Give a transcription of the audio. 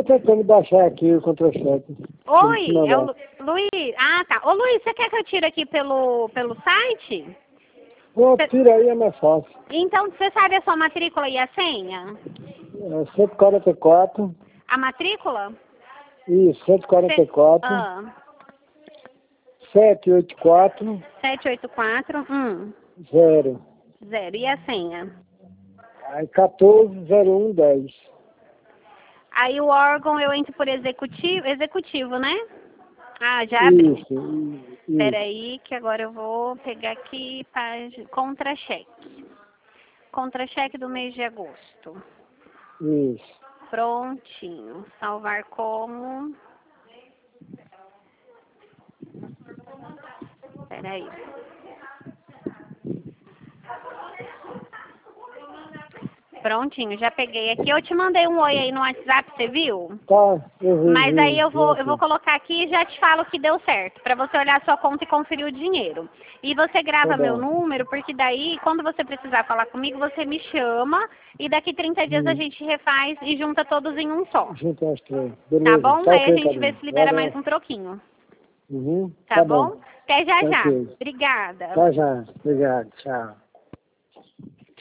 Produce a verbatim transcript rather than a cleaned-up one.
tentando baixar aqui o contra-cheque. Oi, é o Lu Luiz. Ah, tá. Ô, Luiz, você quer que eu tire aqui pelo, pelo site? Pô, Cê... tira aí, é mais fácil. Então, você sabe a sua matrícula e a senha? É cento e quarenta e quatro. A matrícula? Isso, cento e quarenta e quatro. Ah. setecentos e oitenta e quatro. setecentos e oitenta e quatro. Hum. Zero. Zero. E a senha? Aí quatorze zero um dez. Aí o órgão eu entro por executivo, executivo, né? Ah, já abriu. Isso, isso. Espera aí que agora eu vou pegar aqui página, contra-cheque. Contra-cheque do mês de agosto. Isso. Prontinho. Salvar como... Espera aí. Prontinho, já peguei aqui. Eu te mandei um oi aí no WhatsApp, você viu? Tá, eu vi. Mas vi, aí eu vou, vi eu vou colocar aqui e já te falo que deu certo, para você olhar a sua conta e conferir o dinheiro. E você grava Tá meu bom. número, porque daí, quando você precisar falar comigo, você me chama e daqui trinta dias a Hum. gente refaz e junta todos em um só. Junto às três. Tá Beleza. bom? Tá Aí a ok, gente vê Carlinhos. se libera mais Valeu. um troquinho. Uhum. Tá, Tá bom? bom. Até já Tá já. ok. Obrigada. Tá já. Obrigado. Tchau.